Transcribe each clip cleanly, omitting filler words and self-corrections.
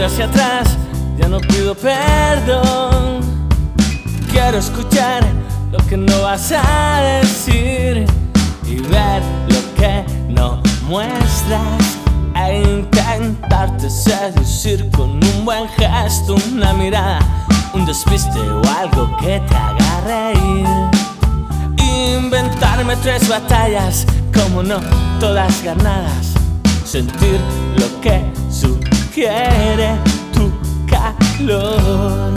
hacia atrás, ya no pido perdón. Quiero escuchar lo que no vas a decir y ver lo que no muestras, e intentarte seducir con un buen gesto, una mirada, un despiste o algo que te haga reír. Inventarme 3 batallas, como no, todas ganadas. Sentir lo que sugiere tu calor.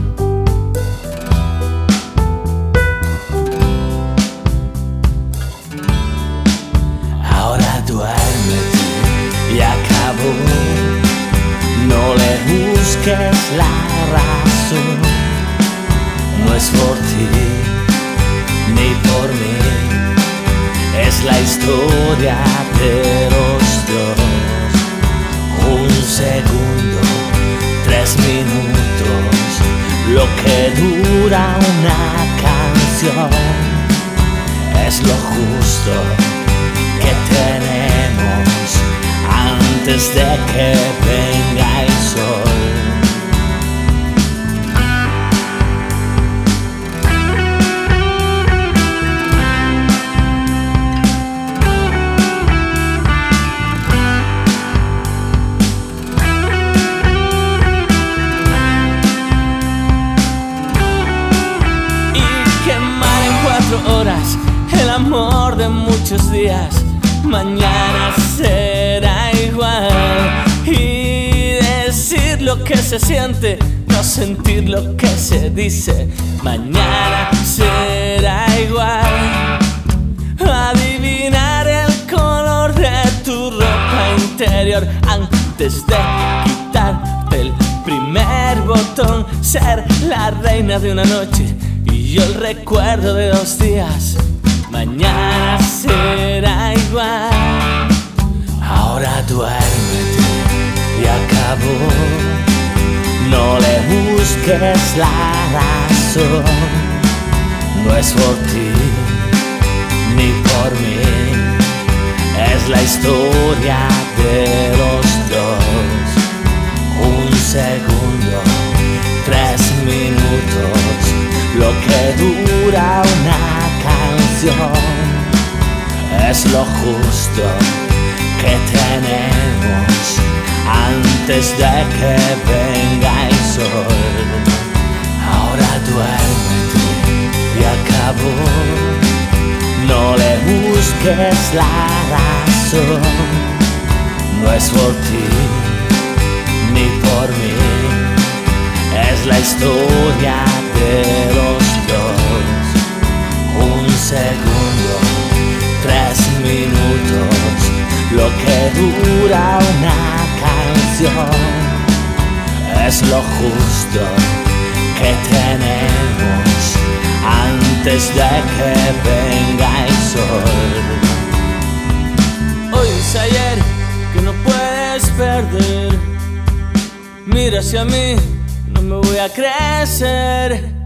Ahora duérmete y acabó. No le busques la razón. No es por ti ni por mí, es la historia de los dos. 1 segundo, 3 minutos, lo que dura una canción, es lo justo que tenemos antes de que venga el sol. Horas, el amor de muchos días, mañana será igual. Y decir lo que se siente, no sentir lo que se dice, mañana será igual. Adivinar el color de tu ropa interior antes de quitarte el primer botón, ser la reina de una noche y yo el recuerdo de 2 días, mañana será igual. Ahora duérmete y acabó. No le busques la razón. No es por ti ni por mí, es la historia de los dos. 1 segundo, 3 minutos, lo que dura una canción, es lo justo que tenemos antes de que venga el sol. Ahora duérmete y acabó. No le busques la razón. No es por ti ni por mí, es la historia de los dos. 1 segundo, 3 minutos, lo que dura una canción, es lo justo que tenemos antes de que venga el sol. Hoy es ayer que no puedes perder. Mira hacia mí, no me voy a crecer.